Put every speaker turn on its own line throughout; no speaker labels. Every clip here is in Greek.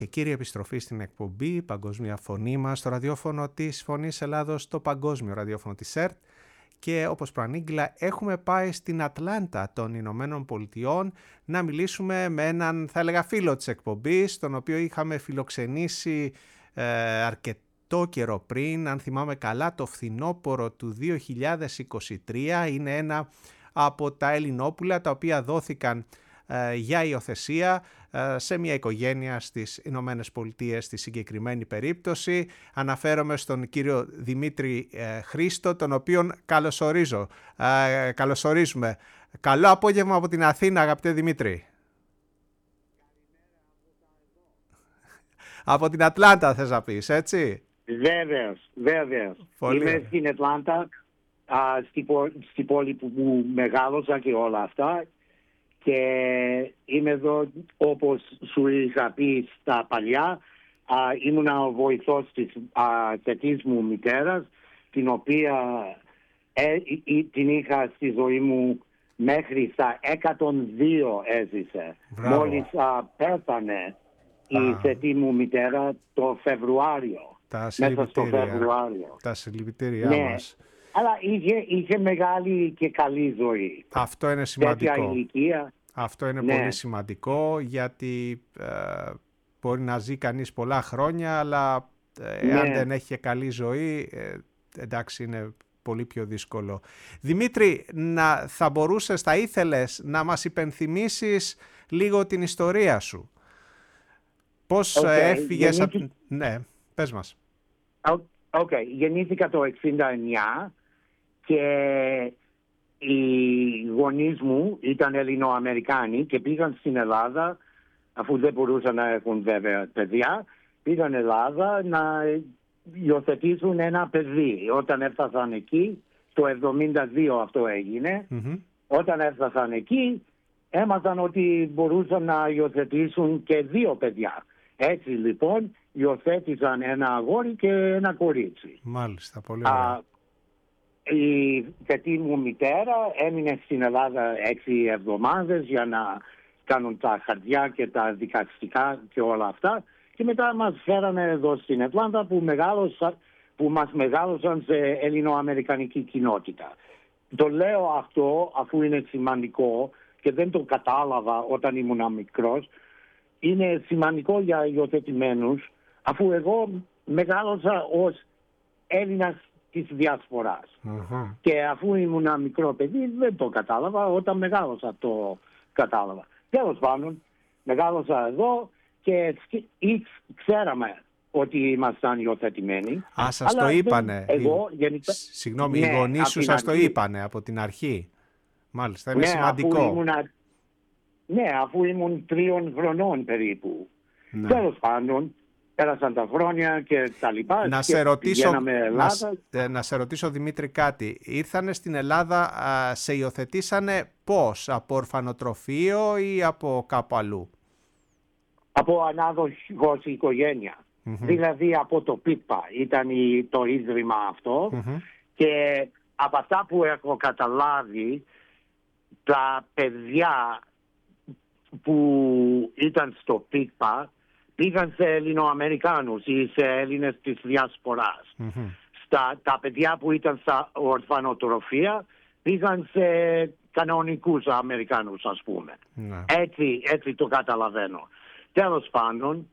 Και κύριε, επιστροφή στην εκπομπή Παγκόσμια Φωνή μας στο ραδιόφωνο της Φωνής Ελλάδος, το παγκόσμιο ραδιόφωνο της ΕΡΤ. Και όπως προανήγγειλα, έχουμε πάει στην Ατλάντα των Ηνωμένων Πολιτειών να μιλήσουμε με έναν, θα έλεγα, φίλο της εκπομπής, τον οποίο είχαμε φιλοξενήσει αρκετό καιρό πριν, αν θυμάμαι καλά, το φθινόπωρο του 2023. Είναι ένα από τα Ελληνόπουλα τα οποία δόθηκαν για υιοθεσία σε μια οικογένεια στις Ηνωμένες Πολιτείες στη συγκεκριμένη περίπτωση. Αναφέρομαι στον κύριο Δημήτρη Χρήστο, τον οποίον καλωσορίζουμε. Καλό απόγευμα από την Αθήνα, αγαπητέ Δημήτρη. Από την Ατλάντα θες να πεις, έτσι?
Βέβαιως. Είμαι στην Ατλάντα, στη πόλη που μεγάλωσα και όλα αυτά. Και είμαι εδώ, όπως σου είχα πει στα παλιά, ήμουνα ο βοηθός της θετής μου μητέρας, την οποία την είχα στη ζωή μου μέχρι στα 102 έζησε.
Μπράβο.
Μόλις πέθανε η θετή μου μητέρα το Φεβρουάριο. Μέσα στο Φεβρουάριο.
Τα συλληπιτήριά μας.
Αλλά είχε μεγάλη και καλή ζωή.
Αυτό είναι σημαντικό.
Τέτοια ηλικία.
Αυτό είναι πολύ σημαντικό, γιατί μπορεί να ζει κανείς πολλά χρόνια, αλλά εάν δεν έχει καλή ζωή, εντάξει, είναι πολύ πιο δύσκολο. Δημήτρη, θα ήθελες να μας υπενθυμίσεις λίγο την ιστορία σου? Πώς έφυγες... Ναι, πες μας.
Γεννήθηκα το 1969 και οι γονείς μου ήταν Ελληνοαμερικάνοι και πήγαν στην Ελλάδα, αφού δεν μπορούσαν να έχουν βέβαια παιδιά, πήγαν Ελλάδα να υιοθετήσουν ένα παιδί. Όταν έφτασαν εκεί, το 1972 αυτό έγινε, όταν έφτασαν εκεί έμαθαν ότι μπορούσαν να υιοθετήσουν και 2 παιδιά. Έτσι λοιπόν υιοθέτησαν ένα αγόρι και ένα κορίτσι.
Μάλιστα, πολύ ωραία.
Η θετή μου μητέρα έμεινε στην Ελλάδα 6 εβδομάδες για να κάνουν τα χαρτιά και τα δικαστικά και όλα αυτά, και μετά μας φέρανε εδώ στην Ατλάντα που μας μεγάλωσαν σε ελληνοαμερικανική κοινότητα. Το λέω αυτό αφού είναι σημαντικό και δεν το κατάλαβα όταν ήμουν μικρός. Είναι σημαντικό για υιοθετημένους, αφού εγώ μεγάλωσα ως Έλληνας της διασποράς. Και αφού ήμουν ένα μικρό παιδί δεν το κατάλαβα, όταν μεγάλωσα το κατάλαβα. Τέλος πάντων, μεγάλωσα εδώ και ξέραμε ότι ήμασταν υιοθετημένοι.
Σας το είπανε. Συγγνώμη, οι γονείς σου σας το είπανε από την αρχή? Μάλιστα, είναι σημαντικό.
Αφού ήμουν 3 χρονών περίπου. Τέλος πάντων, πέρασαν τα χρόνια και τα λοιπά.
Να σε ρωτήσω, Δημήτρη, κάτι. Ήρθανε στην Ελλάδα, σε υιοθετήσανε πώς? Από ορφανοτροφείο ή από κάπου αλλού?
Από ανάδοχος οικογένεια. Δηλαδή από το ΠΙΠΑ ήταν το ίδρυμα αυτό. Και από αυτά που έχω καταλάβει, τα παιδιά που ήταν στο ΠΙΠΑ πήγαν σε Ελληνοαμερικάνους ή σε Έλληνες της διασποράς. Τα παιδιά που ήταν στα ορφανοτροφία πήγαν σε κανονικούς Αμερικάνους, ας πούμε. Έτσι το καταλαβαίνω. Τέλος πάντων,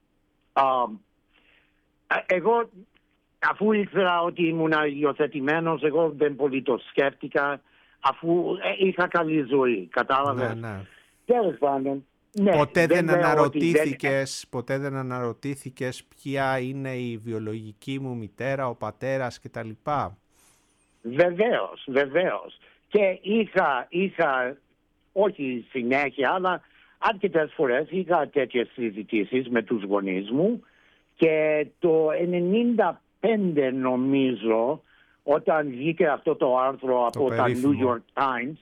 εγώ αφού ήξερα ότι ήμουν υιοθετημένος, εγώ δεν πολύ το σκέφτηκα, αφού είχα καλή ζωή, κατάλαβες. Τέλος πάντων,
ποτέ δεν αναρωτήθηκες ποια είναι η βιολογική μου μητέρα, ο πατέρας κτλ?
Βεβαίως. Και είχα όχι συνέχεια, αλλά αρκετές φορές είχα τέτοιες συζητήσεις με τους γονείς μου, και το 1995 νομίζω, όταν βγήκε αυτό το άρθρο από τα New York Times,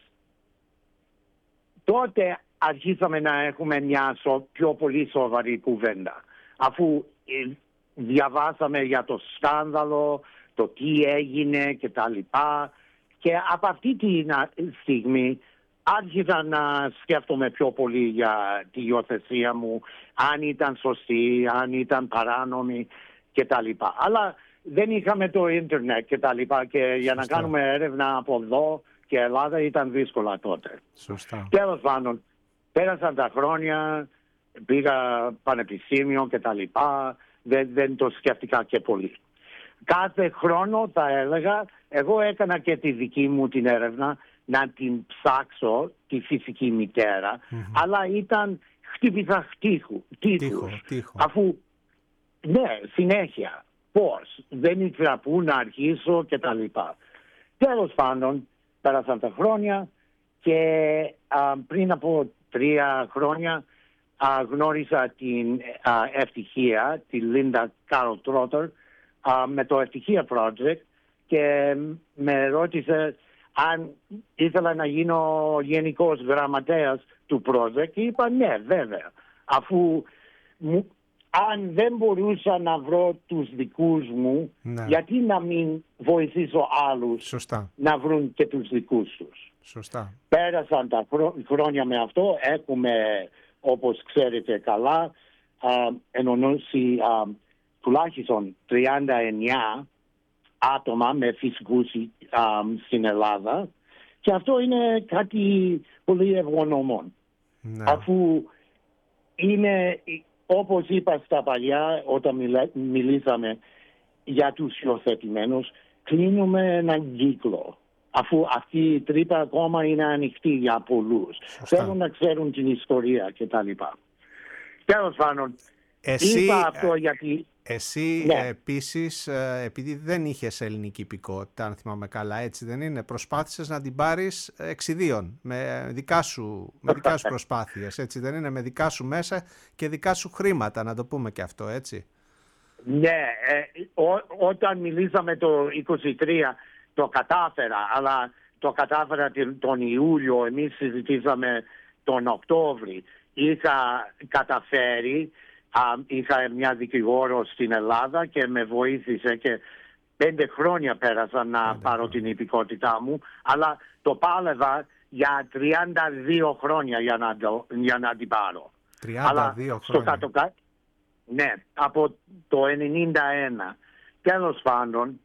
τότε αρχίσαμε να έχουμε μια πιο πολύ σοβαρή κουβέντα. Αφού διαβάσαμε για το σκάνδαλο, το τι έγινε και τα λοιπά. Και από αυτή τη στιγμή άρχισα να σκέφτομαι πιο πολύ για τη υιοθεσία μου, αν ήταν σωστή, αν ήταν παράνομη κτλ. Αλλά δεν είχαμε το ίντερνετ κτλ. Και για να κάνουμε έρευνα από εδώ και Ελλάδα ήταν δύσκολα τότε.
Σωστά.
Τέλος πάντων, πέρασαν τα χρόνια, πήγα πανεπιστήμιο κτλ. Δεν το σκέφτηκα και πολύ. Κάθε χρόνο θα έλεγα, εγώ έκανα και τη δική μου την έρευνα, να την ψάξω, τη φυσική μητέρα, αλλά ήταν χτύπησα τείχους. Αφού, ναι, συνέχεια, πώς, δεν ήξερα πού να αρχίσω κτλ. Τέλος πάντων, πέρασαν τα χρόνια και πριν από 3 χρόνια γνώρισα την Ευτυχία, τη Λίντα Κάρολ Τρότερ, με το Ευτυχία Project και με ρώτησε αν ήθελα να γίνω γενικός γραμματέας του project και είπα ναι, βέβαια. Αφού αν δεν μπορούσα να βρω τους δικούς μου, γιατί να μην βοηθήσω άλλους να βρουν και τους δικούς τους.
Σωστά.
Πέρασαν τα χρόνια με αυτό. Έχουμε, όπως ξέρετε καλά, ενωνώσει τουλάχιστον 39 άτομα με φυσικούς στην Ελλάδα και αυτό είναι κάτι πολύ ευγονωμόν. Αφού είναι, όπως είπα στα παλιά όταν μιλήσαμε για τους υιοθετημένους, κλείνουμε έναν κύκλο. Αφού αυτή η τρύπα ακόμα είναι ανοιχτή για πολλούς. Θέλουν να ξέρουν την ιστορία κτλ. Τέλος πάντων, είπα αυτό γιατί...
Εσύ επίσης, επειδή δεν είχες ελληνική υπηκότητα, αν θυμάμαι καλά, έτσι δεν είναι, προσπάθησες να την πάρεις εξιδίων, με δικά σου προσπάθειες, έτσι δεν είναι, με δικά σου μέσα και δικά σου χρήματα, να το πούμε και αυτό, έτσι.
Ναι, όταν μιλήσαμε το 23 το κατάφερα, αλλά το κατάφερα τον Ιούλιο, εμείς συζητήσαμε τον Οκτώβρη. Είχα καταφέρει, είχα μια δικηγόρο στην Ελλάδα και με βοήθησε και 5 χρόνια πέρασα να πάρω την υπηκότητά μου, αλλά το πάλευα για 32 χρόνια για να την πάρω.
32 χρόνια.
Ναι, από το 91. Τέλος πάντων,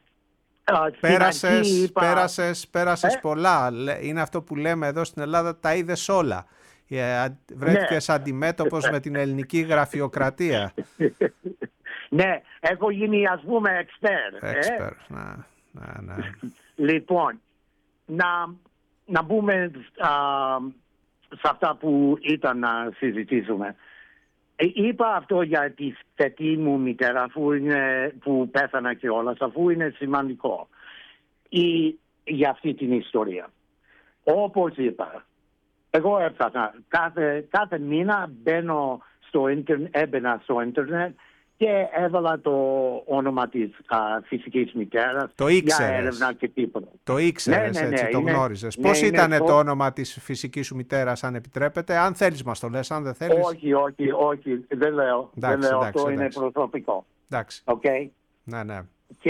Πέρασες πολλά. Είναι αυτό που λέμε εδώ στην Ελλάδα, τα είδες όλα. Βρέθηκες αντιμέτωπος με την ελληνική γραφειοκρατία.
Ναι, έχω γίνει ας πούμε expert.
Ναι.
Λοιπόν, να μπούμε σε αυτά που ήταν να συζητήσουμε. Είπα αυτό για τη θετή μου μητέρα που πέθανα και όλα, αφού είναι σημαντικό για αυτή την ιστορία. Όπως είπα, εγώ έφτανα κάθε μήνα έμπαινα στο ίντερνετ και έβαλα το όνομα της φυσικής μητέρας για έρευνα και τίποτα.
Το ήξερες, έτσι, το γνώριζες. Πώς ήταν το όνομα της φυσικής σου μητέρας, αν επιτρέπετε? Αν θέλεις μας το λες, αν δεν θέλεις...
Όχι, δεν λέω. Αυτό είναι προσωπικό.
Εντάξει.
Okay?
Ναι.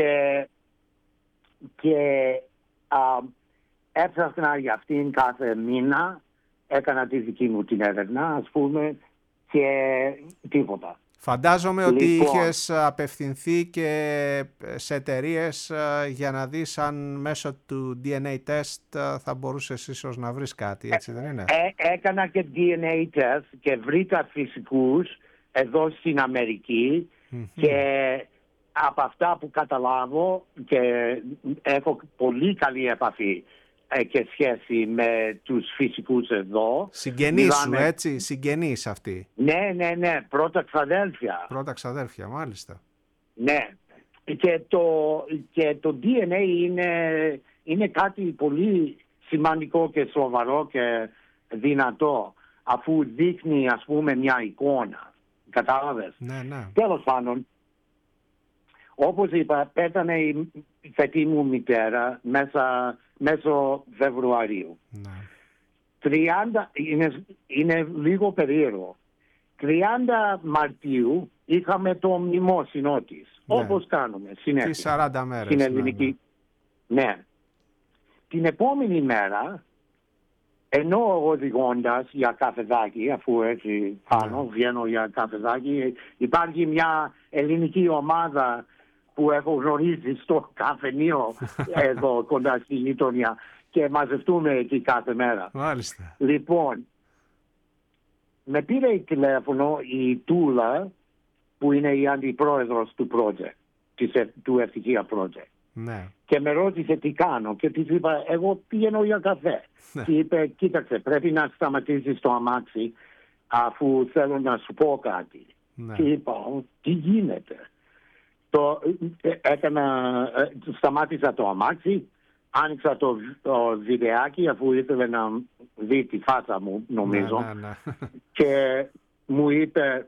Και έψαχνα για αυτήν κάθε μήνα, έκανα τη δική μου την έρευνα, ας πούμε, και τίποτα.
Φαντάζομαι ότι είχες απευθυνθεί και σε εταιρείες για να δεις αν μέσω του DNA test θα μπορούσες ίσως να βρεις κάτι, έτσι δεν είναι?
Έκανα και DNA test και βρήκα φυσικούς εδώ στην Αμερική και από αυτά που καταλάβω και έχω πολύ καλή επαφή και σχέση με τους φυσικούς εδώ.
Συγγενείς σου, έτσι, συγγενείς αυτοί.
Ναι, πρώτα ξαδέλφια.
Πρώτα ξαδέλφια, μάλιστα.
Ναι, και το DNA είναι κάτι πολύ σημαντικό και σοβαρό και δυνατό, αφού δείχνει, ας πούμε, μια εικόνα. Κατάλαβες?
Ναι.
Τέλος πάντων, όπως είπα, πέθανε η θετή μου μητέρα μέσω Φεβρουαρίου. Ναι. Είναι λίγο περίεργο. 30 Μαρτίου είχαμε το μνημόσυνό της, όπως κάνουμε συνέχεια.
Τι 40 μέρες.
Στην ελληνική. Ναι. Την επόμενη μέρα Ενώ οδηγώντας για καφεδάκι, αφού έτσι πάνω βγαίνω για καφεδάκι, υπάρχει μια ελληνική ομάδα που έχω γνωρίσει στο καφενείο εδώ κοντά στη γειτονιά και μαζευτούμε εκεί κάθε μέρα.
Μάλιστα.
Λοιπόν, με πήρε τηλέφωνο η Τούλα που είναι η αντιπρόεδρος του project, του Ευτυχία project.
Ναι.
Και με ρώτησε τι κάνω και της είπα εγώ πηγαίνω για καφέ. Και είπε κοίταξε πρέπει να σταματήσεις το αμάξι αφού θέλω να σου πω κάτι.
Ναι.
Και είπα τι γίνεται. Σταμάτησα το αμάξι, άνοιξα το βιντεάκι αφού ήθελε να δει τη φάσα μου νομίζω.
Ναι.
Και μου είπε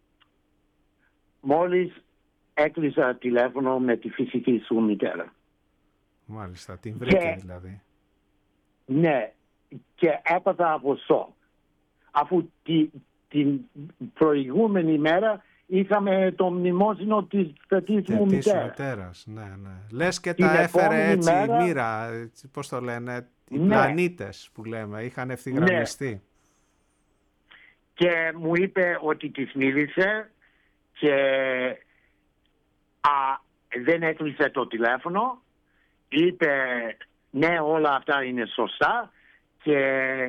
μόλις έκλεισα τηλέφωνο με τη φυσική σου μητέρα.
Μάλιστα, την βρήκε δηλαδή.
Ναι, και έπαθα από σοκ. Αφού την προηγούμενη μέρα είχαμε το μνημόσυνο της μου
μητέρας. Ναι. Λες και τα έφερε έτσι η μοίρα, πώς το λένε, οι πλανήτες που λέμε, είχαν ευθυγραμμιστεί. Ναι.
Και μου είπε ότι της μίλησε και δεν έκλεισε το τηλέφωνο. Είπε ναι όλα αυτά είναι σωστά και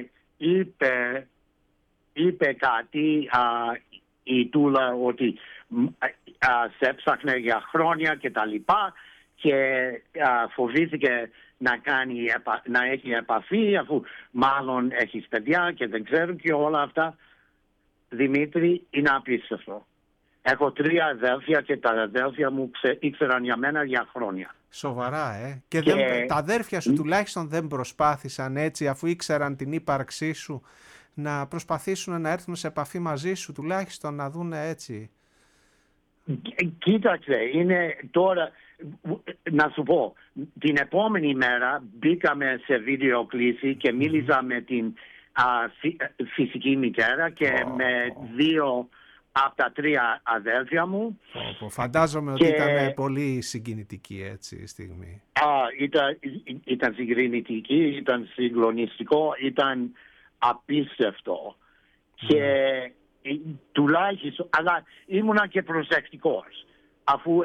είπε κάτι η Τούλα ότι σε έψαχνε για χρόνια και τα λοιπά και φοβήθηκε να έχει επαφή αφού μάλλον έχεις παιδιά και δεν ξέρω και όλα αυτά. Δημήτρη, είναι απίστευτο. Έχω 3 αδέλφια και τα αδέλφια μου ήξεραν για μένα για χρόνια.
Σοβαρά, Και τα αδέρφια σου τουλάχιστον δεν προσπάθησαν έτσι, αφού ήξεραν την ύπαρξή σου, να προσπαθήσουν να έρθουν σε επαφή μαζί σου, τουλάχιστον να δουν έτσι.
Κοίταξε, είναι τώρα, να σου πω, την επόμενη μέρα μπήκαμε σε βίντεο κλήση και μίλησα με την φυσική μητέρα και με 2 από τα 3 αδέλφια μου.
Φαντάζομαι ότι ήταν πολύ συγκινητική έτσι η στιγμή.
Ήταν συγκινητική, ήταν συγκλονιστικό, ήταν απίστευτο. Και τουλάχιστον, αλλά ήμουνα και προσεκτικός. Αφού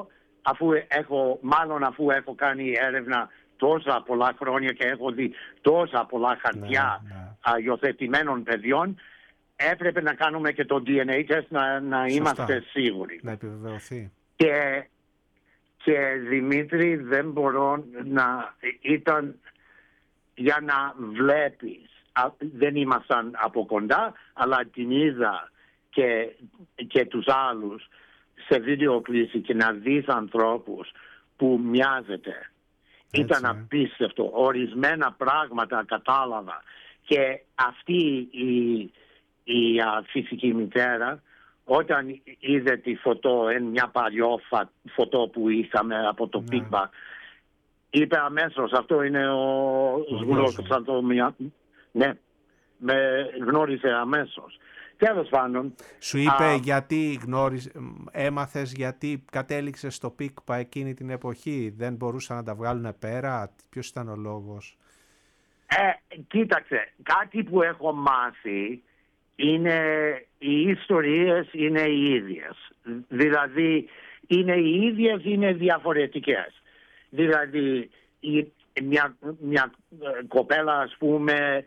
έχω κάνει έρευνα τόσα πολλά χρόνια και έχω δει τόσα πολλά χαρτιά υιοθετημένων παιδιών, έπρεπε να κάνουμε και το DNA test να είμαστε σίγουροι.
Να επιβεβαιωθεί.
Και Δημήτρη δεν μπορώ ήταν για να βλέπεις. Δεν ήμασταν από κοντά, αλλά την είδα και τους άλλους σε βίντεο κλήση και να δεις ανθρώπους που μοιάζεται. Έτσι, ήταν απίστευτο. Ορισμένα πράγματα κατάλαβα. Και αυτή η φυσική μητέρα, όταν είδε τη φωτό, μια παλιό φωτό που είχαμε από το feedback, είπε αμέσως, αυτό είναι ο Σγουρός Σαντομιά. Ναι, με γνώρισε αμέσως. Τέλος πάντων.
Σου είπε γιατί έμαθες γιατί κατέληξε στο ΠΙΚΠΑ εκείνη την εποχή, δεν μπορούσαν να τα βγάλουν πέρα, ποιος ήταν ο λόγος?
Κοίταξε, κάτι που έχω μάθει είναι οι ιστορίες είναι οι ίδιες. Δηλαδή είναι οι ίδιες, είναι διαφορετικές. Δηλαδή μια κοπέλα ας πούμε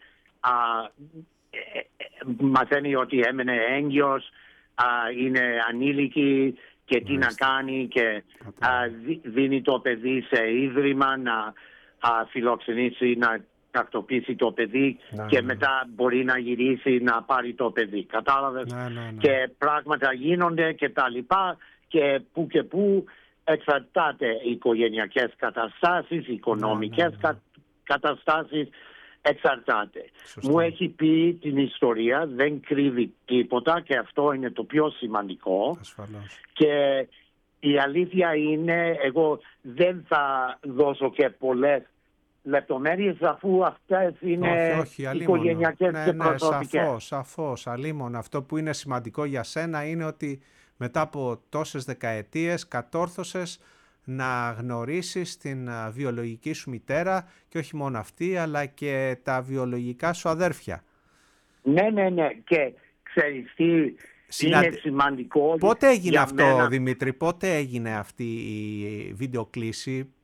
μαθαίνει ότι έμενε έγκυος, είναι ανήλικη και τι να κάνει και δίνει το παιδί σε ίδρυμα να φιλοξενήσει, να τακτοποιήσει το παιδί και μετά μπορεί να γυρίσει να πάρει το παιδί. Κατάλαβες? Και πράγματα γίνονται και τα λοιπά και που εξαρτάται οι οικογενειακές καταστάσεις, οι οικονομικές καταστάσεις, εξαρτάται.
Σωστά.
Μου έχει πει την ιστορία, δεν κρύβει τίποτα και αυτό είναι το πιο σημαντικό.
Ασφαλώς.
Και η αλήθεια είναι, εγώ δεν θα δώσω και πολλές λεπτομέρειες αφού αυτές είναι οικογενειακές και προσωπικές.
Σαφώς, αλίμονα. Αυτό που είναι σημαντικό για σένα είναι ότι μετά από τόσες δεκαετίες κατόρθωσες να γνωρίσεις την βιολογική σου μητέρα και όχι μόνο αυτή, αλλά και τα βιολογικά σου αδέρφια.
Ναι, και ξέρεις τι είναι σημαντικό.
Πότε έγινε αυτό, Δημήτρη, πότε έγινε αυτή η βιντεοκλήση?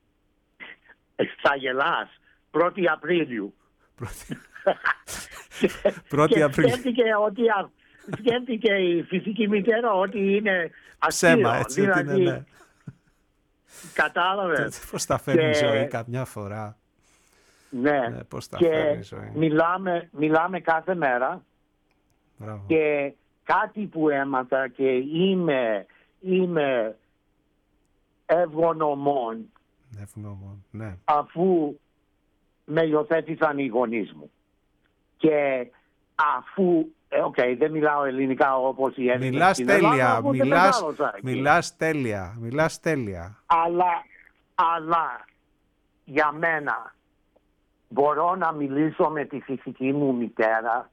Θα γελάς, 1η Απρίλιου.
1η Απρίλιου.
Σκέφτηκε η φυσική μητέρα ότι είναι αστείο.
Ψέμα, έτσι,
δηλαδή,
ότι είναι, ναι.
Κατάλαβες.
Πώς τα φέρνει η ζωή καμιά φορά.
Ναι,
πώς τα
και
φέρνει η ζωή.
μιλάμε κάθε μέρα.
Μπράβο.
Και κάτι που έμαθα και είμαι ευγνωμών,
ναι.
αφού με υιοθέτησαν οι γονείς μου. Και αφού, δεν μιλάω ελληνικά όπως οι Έλληνες στην Ελλάδα,
μιλάς τέλεια.
Αλλά για μένα μπορώ να μιλήσω με τη φυσική μου μητέρα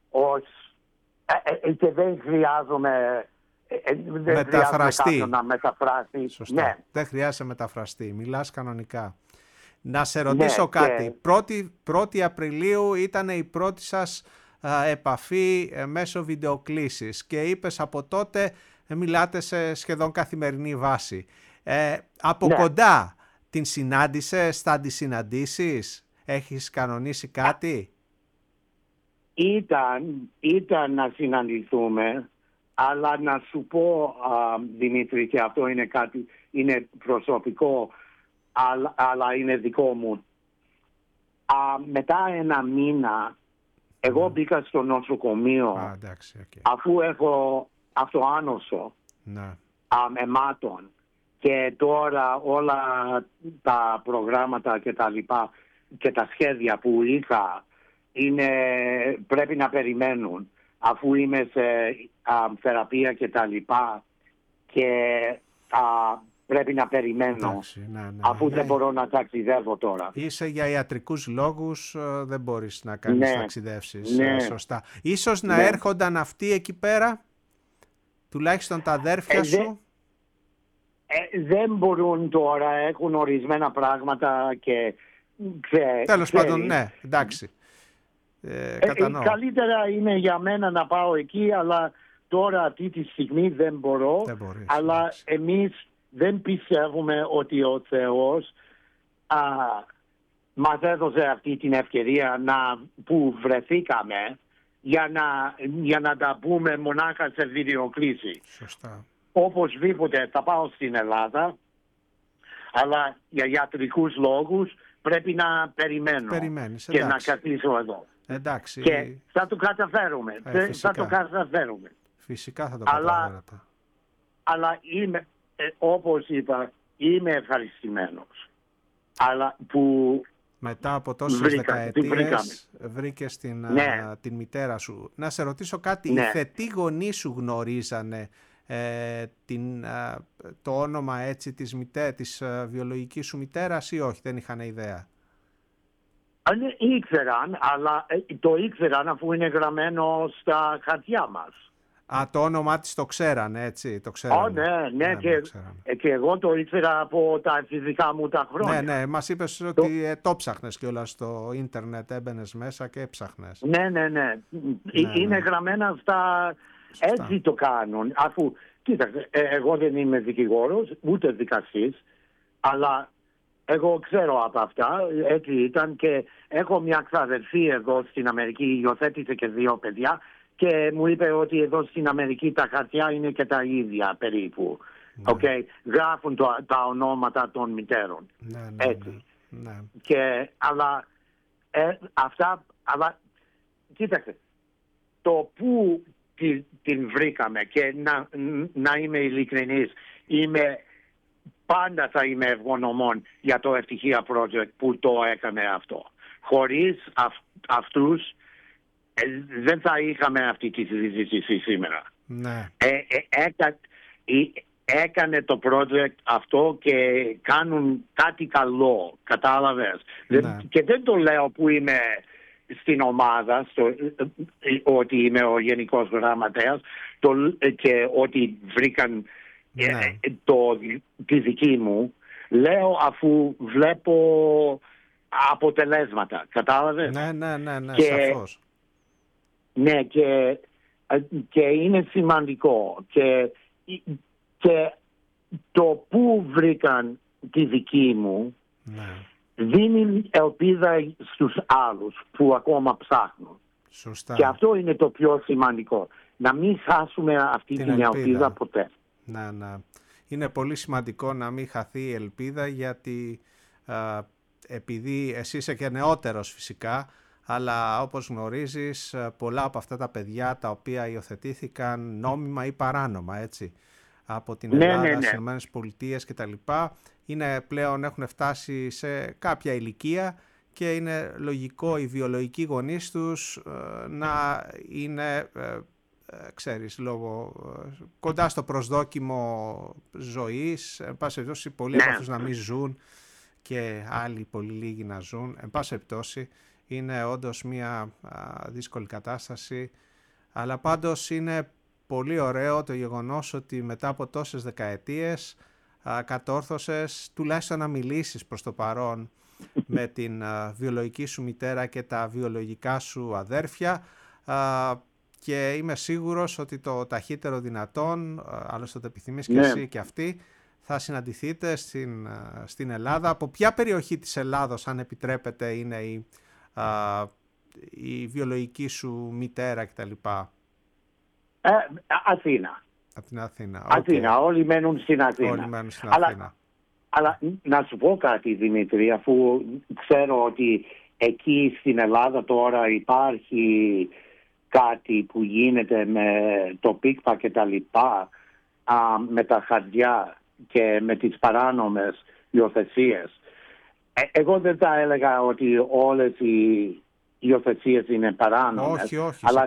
και δεν χρειάζομαι
μεταφραστή.
Να μεταφράσει.
Σωστά. Ναι. Δεν χρειάζεται μεταφραστή. Μιλάς κανονικά. Να σε ρωτήσω κάτι. 1η Απριλίου ήταν η πρώτη σας επαφή μέσω βιντεοκλήσης και είπες από τότε μιλάτε σε σχεδόν καθημερινή βάση. Από κοντά την συνάντησες, θα τη συναντήσεις, έχεις κανονίσει κάτι?
Ήταν να συναντηθούμε, αλλά να σου πω, Δημήτρη, και αυτό είναι κάτι, είναι προσωπικό, αλλά είναι δικό μου. Μετά ένα μήνα, εγώ μπήκα στο νοσοκομείο, αφού έχω αυτοάνωσο αιμάτων, και τώρα όλα τα προγράμματα και τα λοιπά και τα σχέδια που είχα πρέπει να περιμένουν, αφού είμαι σε θεραπεία και τα λοιπά, και πρέπει να περιμένω. Αφού δεν μπορώ να ταξιδεύω τώρα.
Είσαι για ιατρικούς λόγους, δεν μπορείς να κάνεις ταξιδεύσεις. Σωστά. Ίσως να έρχονταν αυτοί εκεί πέρα, τουλάχιστον τα αδέρφια σου.
Δεν μπορούν τώρα, έχουν ορισμένα πράγματα και
τέλος πάντων, ναι, εντάξει. Κατανοώ.
Καλύτερα είναι για μένα να πάω εκεί, αλλά τώρα αυτή τη στιγμή δεν μπορώ. Αλλά εμείς δεν πιστεύουμε ότι ο Θεός μας έδωσε αυτή την ευκαιρία που βρεθήκαμε για να τα πούμε μονάχα σε βιντεοκλήση.
Σωστά.
Οπωσδήποτε θα πάω στην Ελλάδα, αλλά για ιατρικούς λόγους πρέπει να περιμένω και να καθίσω εδώ.
Εντάξει.
Και θα το καταφέρουμε.
Φυσικά θα το καταφέρετε.
Αλλά όπως είπα, είμαι ευχαριστημένος. Αλλά που
μετά από τόσες δεκαετίες βρήκες την μητέρα σου. Να σε ρωτήσω κάτι, οι θετοί γονείς σου γνωρίζανε το όνομα έτσι της βιολογικής σου μητέρας ή όχι, δεν είχαν ιδέα?
Ήξεραν, αλλά το ήξεραν αφού είναι γραμμένο στα χαρτιά μας.
Το όνομά της το ξέρανε, έτσι, το ξέρανε.
Ναι, και εγώ το ήξερα από τα φυσικά μου τα χρόνια.
Ναι, μας είπες ότι το ψάχνες κιόλας στο ίντερνετ, έμπαινες μέσα και έψαχνες.
Ναι. Είναι γραμμένα αυτά, έτσι το κάνουν. Αφού, κοίταξε, εγώ δεν είμαι δικηγόρος, ούτε δικαστής, αλλά εγώ ξέρω από αυτά, έτσι ήταν, και έχω μια ξαδερφή εδώ στην Αμερική, υιοθέτησε και 2 παιδιά, και μου είπε ότι εδώ στην Αμερική τα χαρτιά είναι και τα ίδια περίπου. Γράφουν τα ονόματα των μητέρων. Έτσι.
Ναι.
Αλλά κοίταξε, το που την βρήκαμε, και να είμαι ειλικρινής, πάντα θα είμαι ευγνωμών για το Ευτυχία Project που το έκανε αυτό. Χωρίς αυτούς δεν θα είχαμε αυτή τη συζήτηση σήμερα.
Ναι.
Έκανε το project αυτό και κάνουν κάτι καλό, κατάλαβες.
Ναι.
Και δεν το λέω που είμαι στην ομάδα, ότι είμαι ο Γενικός Γραμματέας, και ότι βρήκαν τη δική μου, λέω αφού βλέπω αποτελέσματα. Κατάλαβες?
Ναι, σαφώς.
Ναι, και είναι σημαντικό. Και το που βρήκαν τη δική μου δίνει ελπίδα στους άλλους που ακόμα ψάχνουν.
Σωστά.
Και αυτό είναι το πιο σημαντικό. Να μην χάσουμε αυτή την ελπίδα ποτέ.
Ναι. Είναι πολύ σημαντικό να μην χαθεί η ελπίδα, γιατί επειδή εσύ είσαι και νεότερος φυσικά, αλλά όπως γνωρίζεις πολλά από αυτά τα παιδιά τα οποία υιοθετήθηκαν νόμιμα ή παράνομα, έτσι, από την Ελλάδα, στις Ηνωμένες Πολιτείες και τα λοιπά, έχουν φτάσει σε κάποια ηλικία και είναι λογικό οι βιολογικοί γονείς τους να είναι, κοντά στο προσδόκιμο ζωής, εν πάση περιπτώσει πολλοί από αυτούς να μην ζουν και άλλοι πολύ λίγοι να ζουν. Εν πάση περιπτώσει είναι όντως μια δύσκολη κατάσταση, αλλά πάντως είναι πολύ ωραίο το γεγονός ότι μετά από τόσες δεκαετίες κατόρθωσες τουλάχιστον να μιλήσεις προς το παρόν με την βιολογική σου μητέρα και τα βιολογικά σου αδέρφια, και είμαι σίγουρος ότι το ταχύτερο δυνατόν, άλλωστε το επιθυμείς και εσύ και αυτή, θα συναντηθείτε στην Ελλάδα. Από ποια περιοχή της Ελλάδος, αν επιτρέπετε, είναι η βιολογική σου μητέρα κτλ?
Αθήνα.
Από την Αθήνα.
Αθήνα. Όλοι μένουν στην Αθήνα. Αλλά να σου πω κάτι, Δημήτρη, αφού ξέρω ότι εκεί στην Ελλάδα τώρα υπάρχει κάτι που γίνεται με το πίκπα και τα λοιπά, με τα χαρτιά και με τις παράνομες υιοθεσίες. Εγώ δεν θα έλεγα ότι όλες οι υιοθεσίες είναι παράνομες,
όχι,
αλλά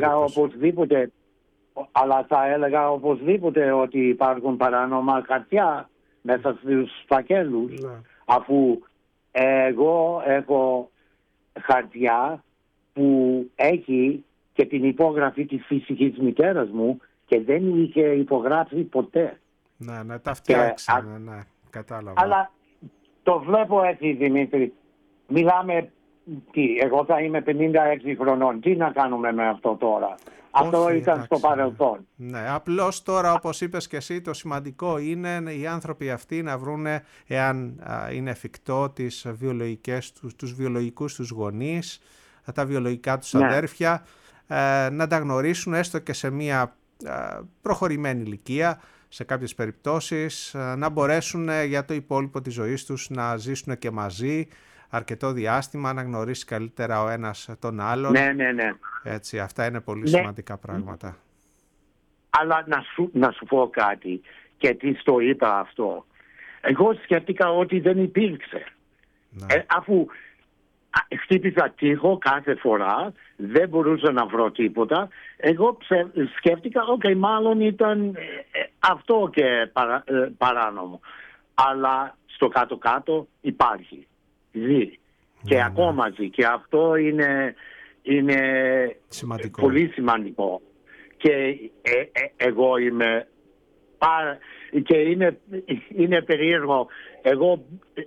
θα έλεγα οπωσδήποτε ότι υπάρχουν παράνομα χαρτιά μέσα στους φακέλους, αφού εγώ έχω χαρτιά που έχει και την υπόγραφη της φυσικής μητέρας μου και δεν είχε υπογράψει ποτέ.
Ναι, τα φτιάξαμε, κατάλαβα.
Αλλά το βλέπω έτσι, Δημήτρη. Μιλάμε, εγώ θα είμαι 56 χρονών. Τι να κάνουμε με αυτό τώρα? Αυτό ήταν στο παρελθόν.
Ναι, απλώς τώρα, όπως είπες και εσύ, το σημαντικό είναι οι άνθρωποι αυτοί να βρούνε, εάν είναι εφικτό, τους βιολογικούς τους γονείς, τα βιολογικά τους αδέρφια, να τα γνωρίσουν έστω και σε μια προχωρημένη ηλικία, σε κάποιες περιπτώσεις, να μπορέσουν για το υπόλοιπο της ζωής τους να ζήσουν και μαζί αρκετό διάστημα, να γνωρίσει καλύτερα ο ένας τον άλλον.
Ναι.
Έτσι, αυτά είναι πολύ σημαντικά πράγματα.
Αλλά να σου πω κάτι, και τι το είπα αυτό. Εγώ σκέφτηκα ότι δεν υπήρξε. Αφού χτύπησα τοίχο κάθε φορά, δεν μπορούσα να βρω τίποτα. Εγώ σκέφτηκα, μάλλον ήταν αυτό και παράνομο. Αλλά στο κάτω-κάτω υπάρχει. Ζει. Και ακόμα ζει. Και αυτό είναι
σημαντικό.
Πολύ σημαντικό. Και εγώ είμαι και είναι περίεργο. Εγώ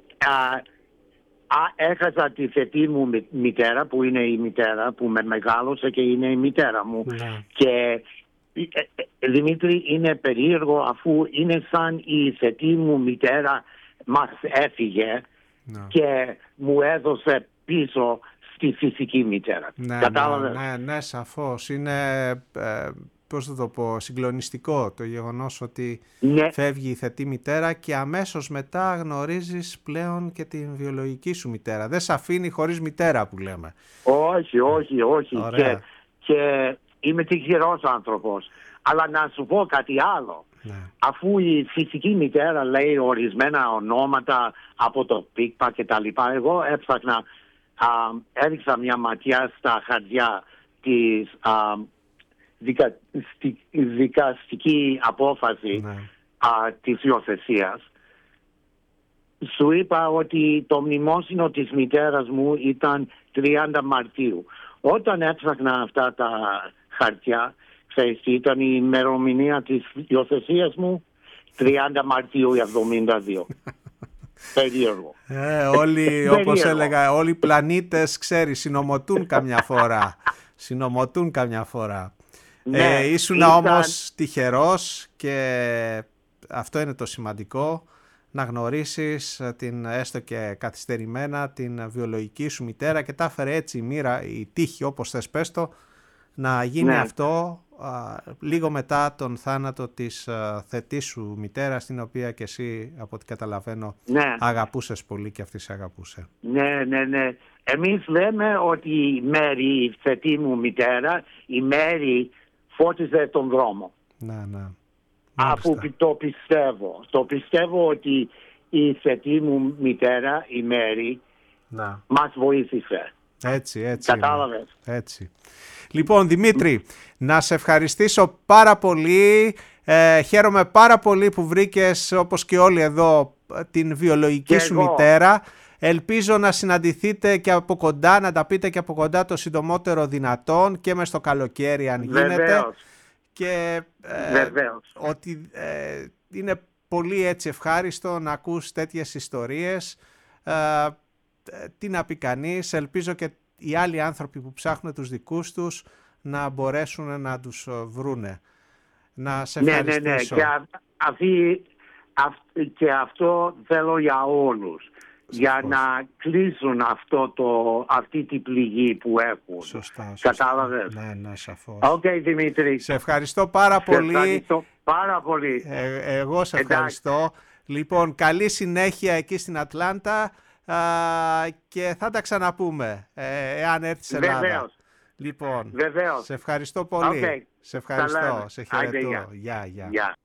έχασα τη θετή μου μητέρα, που είναι η μητέρα που με μεγάλωσε και είναι η μητέρα μου. Και Δημήτρη, είναι περίεργο, αφού είναι σαν η θετή μου μητέρα μας έφυγε και μου έδωσε πίσω στη φυσική μητέρα.
Ναι, σαφώς. Είναι, πώς θα το πω, συγκλονιστικό το γεγονός ότι φεύγει η θετή μητέρα και αμέσως μετά γνωρίζεις πλέον και την βιολογική σου μητέρα. Δεν σε αφήνει χωρίς μητέρα, που λέμε.
Όχι. Και είμαι τυχερός άνθρωπος. Αλλά να σου πω κάτι άλλο. Αφού η φυσική μητέρα λέει ορισμένα ονόματα από το πίκπα και τα λοιπά, εγώ έψαχνα, έριξα μια ματιά στα χαρτιά της δικαστική απόφαση της υιοθεσίας. Σου είπα ότι το μνημόσυνο της μητέρας μου ήταν 30 Μαρτίου. Όταν έψαχνα αυτά τα χαρτιά, ξέρεις τι ήταν η ημερομηνία της υιοθεσίας μου? 30 Μαρτίου 1972. Περίεργο.
Όλοι, όπως έλεγα, όλοι οι πλανήτες, ξέρεις, συνομωτούν καμιά φορά.
Ναι,
ήσουν όμως τυχερός και αυτό είναι το σημαντικό, να γνωρίσεις έστω και καθυστερημένα την βιολογική σου μητέρα και τα έφερε έτσι η μοίρα, η τύχη, όπως θες πες το, να γίνει αυτό λίγο μετά τον θάνατο της θετής σου μητέρας, την οποία και εσύ, από ό,τι καταλαβαίνω, αγαπούσες πολύ και αυτή σε αγαπούσε.
Ναι. Εμείς λέμε ότι η Μέρη, η θετή μου μητέρα, η Μέρη φώτιζε τον δρόμο.
Ναι.
Αφού το πιστεύω. Το πιστεύω ότι η θετή μου μητέρα, η Μέρη, μας βοήθησε.
Έτσι.
Κατάλαβες.
Έτσι. Λοιπόν, Δημήτρη, να σε ευχαριστήσω πάρα πολύ. Χαίρομαι πάρα πολύ που βρήκες, όπως και όλοι εδώ, την βιολογική σου μητέρα. Ελπίζω να συναντηθείτε και από κοντά, να τα πείτε και από κοντά το συντομότερο δυνατόν και μες στο καλοκαίρι αν γίνεται.
Βεβαίως.
Και ότι είναι πολύ έτσι ευχάριστο να ακούς τέτοιες ιστορίες. Τι να πει κανείς, ελπίζω και οι άλλοι άνθρωποι που ψάχνουν τους δικούς τους να μπορέσουν να τους βρούνε. Να σε ευχαριστήσω.
Και αυτό θέλω για όλους. Για να κλείσουν αυτή την πληγή που έχουν.
Σωστά.
Κατάλαβες.
Ναι, σαφώς.
Δημήτρη.
Σε ευχαριστώ πάρα πολύ.
Σε ευχαριστώ πάρα πολύ.
Εγώ σε ευχαριστώ. Λοιπόν, καλή συνέχεια εκεί στην Ατλάντα και θα τα ξαναπούμε εάν έρθεις Ελλάδα.
Βεβαίως.
Λοιπόν,
Βεβαίως.
σε ευχαριστώ πολύ.
Okay.
Σε ευχαριστώ. Σε χαιρετώ. Γεια.